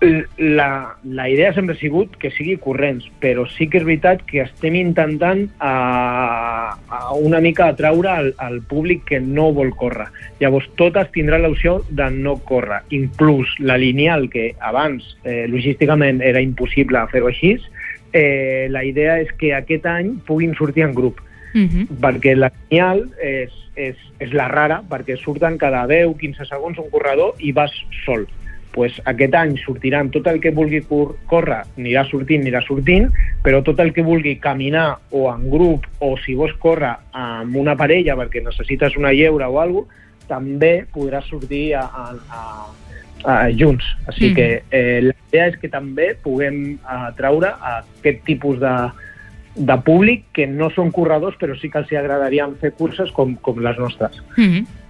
La idea sempre ha sigut que sigui corrents, però sí que és veritat que estem intentant una mica atraure al públic que no vol córrer. Llavors, totes tindran l'opció de no córrer. Inclús la lineal, que abans logísticament era impossible fer-ho així, la idea és que aquest any puguin sortir en grup. Perquè la lineal és la rara, perquè surten cada 10-15 segons un corredor i vas sol. Pues aquest any sortiran tot el que vulgui córrer, anirà sortint, però tot el que vulgui caminar o en grup o si vols córrer amb una parella perquè necessites una lleure o alguna cosa, també podràs sortir junts. Així que la idea és que també puguem atraure aquest tipus de públic que no són corredors però sí que els agradaria fer curses com les nostres.